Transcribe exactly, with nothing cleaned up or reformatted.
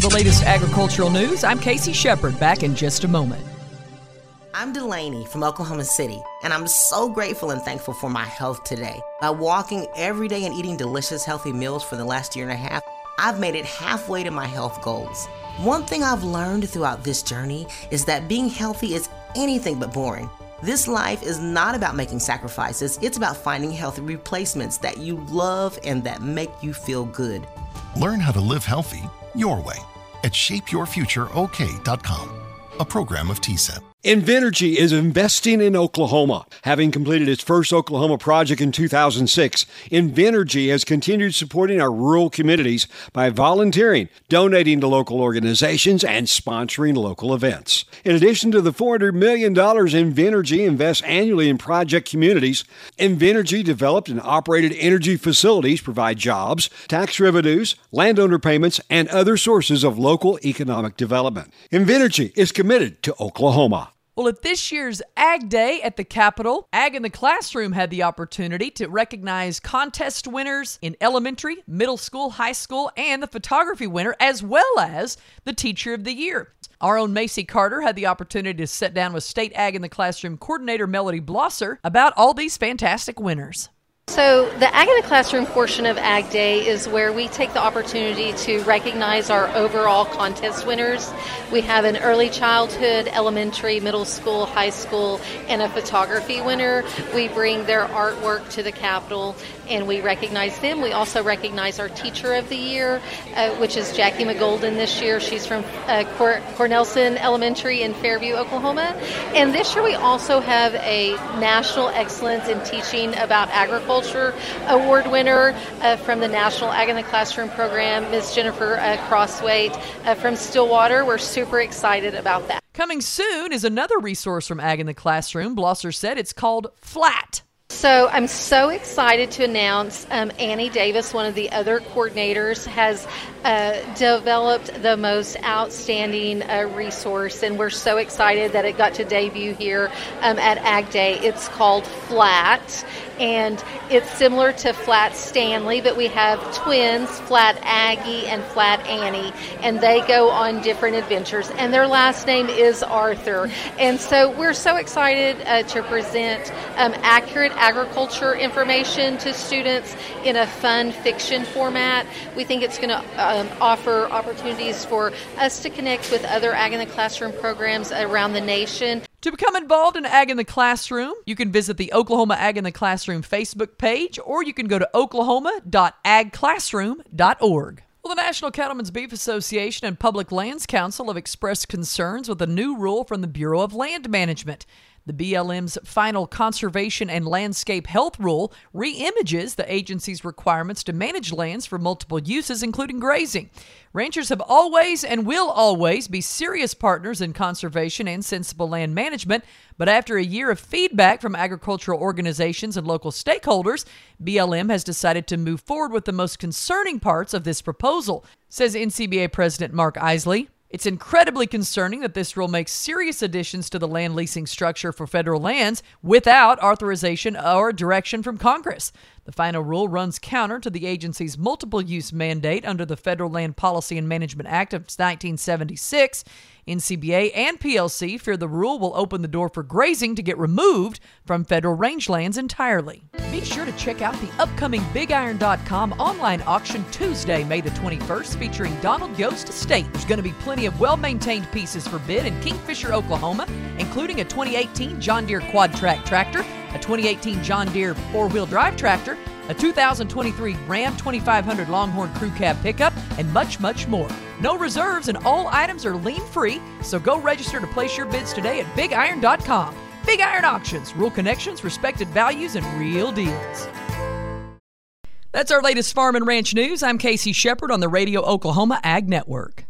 the latest agricultural news. I'm Casey Shepard, back in just a moment. I'm Delaney from Oklahoma City, and I'm so grateful and thankful for my health today. By walking every day and eating delicious, healthy meals for the last year and a half, I've made it halfway to my health goals. One thing I've learned throughout this journey is that being healthy is anything but boring. This life is not about making sacrifices. It's about finding healthy replacements that you love and that make you feel good. Learn how to live healthy your way at shape your future o k dot com, a program of T C E P. Invenergy is investing in Oklahoma. Having completed its first Oklahoma project in two thousand six, Invenergy has continued supporting our rural communities by volunteering, donating to local organizations, and sponsoring local events. In addition to the four hundred million dollars Invenergy invests annually in project communities, Invenergy developed and operated energy facilities provide jobs, tax revenues, landowner payments, and other sources of local economic development. Invenergy is committed to Oklahoma. Well, at this year's Ag Day at the Capitol, Ag in the Classroom had the opportunity to recognize contest winners in elementary, middle school, high school, and the photography winner, as well as the Teacher of the Year. Our own Macy Carter had the opportunity to sit down with State Ag in the Classroom coordinator Melody Blosser about all these fantastic winners. So the Ag in the Classroom portion of Ag Day is where we take the opportunity to recognize our overall contest winners. We have an early childhood, elementary, middle school, high school, and a photography winner. We bring their artwork to the Capitol and we recognize them. We also recognize our Teacher of the Year, uh, which is Jackie McGolden this year. She's from uh, Cor- Cornelson Elementary in Fairview, Oklahoma. And this year we also have a National Excellence in Teaching about Agriculture Award winner uh, from the National Ag in the Classroom program, Miz Jennifer uh, Crosswaite uh, from Stillwater. We're super excited about that. Coming soon is another resource from Ag in the Classroom. Blosser said it's called FLAT. So I'm so excited to announce um, Annie Davis, one of the other coordinators, has uh, developed the most outstanding uh, resource, and we're so excited that it got to debut here um, at Ag Day. It's called FLAT, and it's similar to Flat Stanley, but we have twins, Flat Aggie and Flat Annie, and they go on different adventures, and their last name is Arthur. And so we're so excited uh, to present um, accurate agriculture information to students in a fun fiction format. We think it's going to um, offer opportunities for us to connect with other Ag in the Classroom programs around the nation. To become involved in Ag in the Classroom, you can visit the Oklahoma Ag in the Classroom Facebook page, or you can go to oklahoma dot ag classroom dot org. Well, the National Cattlemen's Beef Association and Public Lands Council have expressed concerns with a new rule from the Bureau of Land Management. The B L M's final Conservation and Landscape Health Rule re-images the agency's requirements to manage lands for multiple uses, including grazing. Ranchers have always and will always be serious partners in conservation and sensible land management, but after a year of feedback from agricultural organizations and local stakeholders, B L M has decided to move forward with the most concerning parts of this proposal, says N C B A President Mark Isley. It's incredibly concerning that this rule makes serious additions to the land leasing structure for federal lands without authorization or direction from Congress. The final rule runs counter to the agency's multiple-use mandate under the Federal Land Policy and Management Act of nineteen seventy-six. N C B A and P L C fear the rule will open the door for grazing to get removed from federal rangelands entirely. Be sure to check out the upcoming big iron dot com online auction Tuesday, May the twenty-first, featuring Donald Yost Estate. There's going to be plenty of well-maintained pieces for bid in Kingfisher, Oklahoma, including a twenty eighteen John Deere Quad Track tractor, a twenty eighteen John Deere four-wheel drive tractor, a two thousand twenty-three Ram twenty-five hundred Longhorn Crew Cab pickup, and much, much more. No reserves and all items are lien-free, so go register to place your bids today at big iron dot com. Big Iron Auctions, rural connections, respected values, and real deals. That's our latest farm and ranch news. I'm Casey Shepard on the Radio Oklahoma Ag Network.